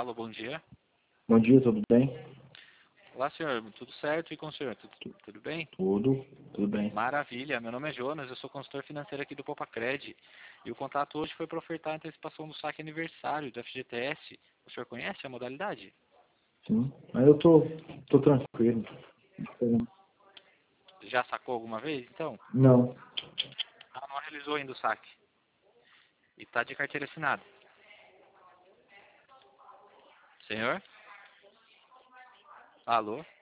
Alô, bom dia. Bom dia, tudo bem? Olá, senhor. Tudo certo? E com o senhor? Tudo bem? Tudo bem. Maravilha. Meu nome é Jonas, eu sou consultor financeiro aqui do Popacred. E o contato hoje foi para ofertar a antecipação do saque aniversário do FGTS. O senhor conhece a modalidade? Sim, mas eu tô tranquilo. Já sacou alguma vez, então? Não, Ah, não realizou ainda o saque. E está de carteira assinada. Senhor? Alô?